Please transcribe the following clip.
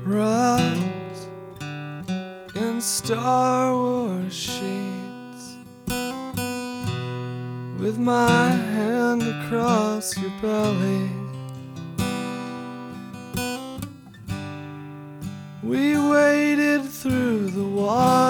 wrapped in Star Wars sheets, with my hand across your belly. We waded through the water